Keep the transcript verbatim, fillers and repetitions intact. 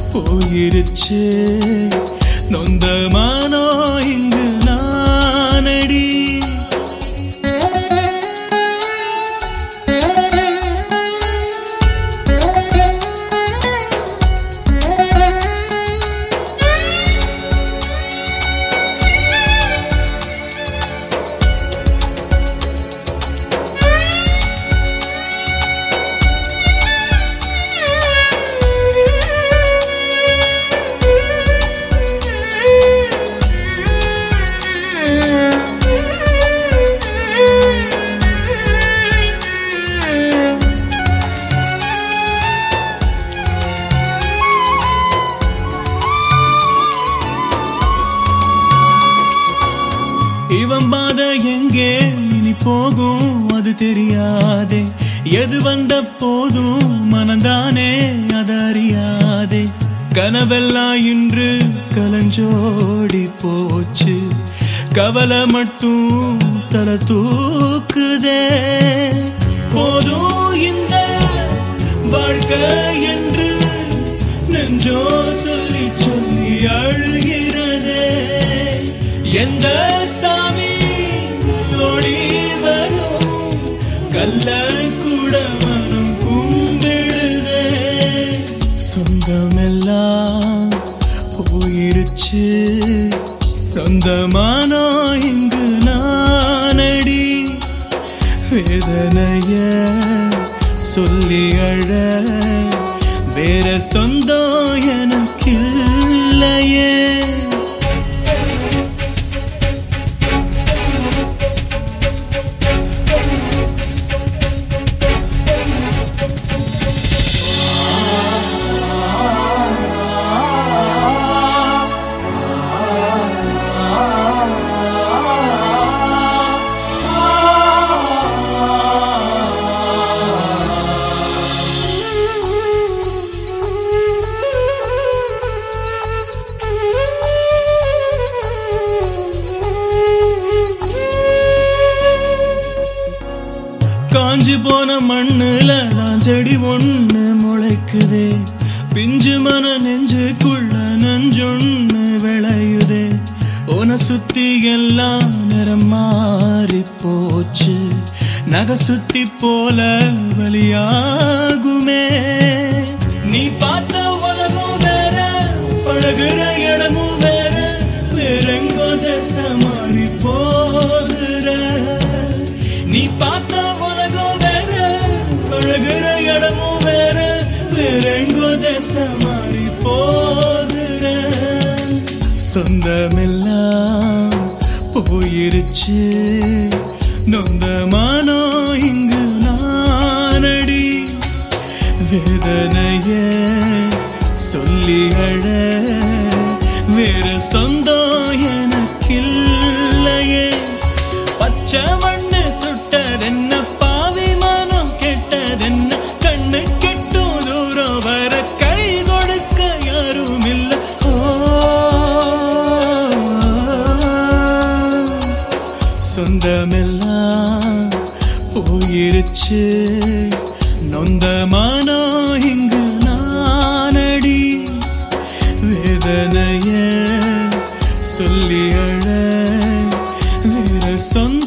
போயிருச்சு நொந்த மனோ இங்கு நானடி. இவன் பாத எங்கே இனி போகும் அது தெரியாதே. எது வந்த போதும் மனந்தானே அது அறியாதே. கனவெல்லாம் இன்று கலஞ்சோடி போச்சு. கவலை மட்டும் தலை தூக்குதே. போதும் இந்த வாழ்க்கை என்று நெஞ்சோ சொல்லி சொல்லி அழுகிறதே. எந்த சாமி ஓடி வரும் கல்ல கூட மனம் கும்பிடுதே. சொந்தமெல்லாம் போயிருச்சு சொந்தமானோ இங்கு நானடி. வேதனைய சொல்லி அழ வேற சொந்தம் எனக்கில்லையே. காஞ்சி போன மண்ணுல நான் செடி ஒண்ணு முளைக்குதே. பிஞ்சு மன நெஞ்சுக்குள்ள நஞ்சொண்ணு விளையுதே. உன சுத்தி எல்லாம் நிறம் மாறி போச்சு. நகை சுத்தி போல வலியாகுமே. நீ பார்த்த உலகம் வேற பழகுற இடமும் வேற. வேறெங்கோ திசை மாறி போகிற. நீ பார்த்த உலகம் வேற பழகுற இடமும் வேற. வேறெங்கோ திசை மாறி போகிற. சொந்தமெல்லாம் போயிருச்சு நொந்த மனோ இங்கு நானடி. வேதனைய சொல்லி அழ வேற சொந்தம் எனக்கில்லையே. பச்சை மண்ணு சுட்டதென்ன பாவி மனம் கெட்டதென்ன. கண்ணு கெட்டும் தூரம் வர கை கொடுக்க யாரும் இல்ல. சொந்தமெல்லாம் போயிருச்சு நொந்த மனோ இங்கு நானடி. வேதனைய சொல்லி அழ வேற சொந்த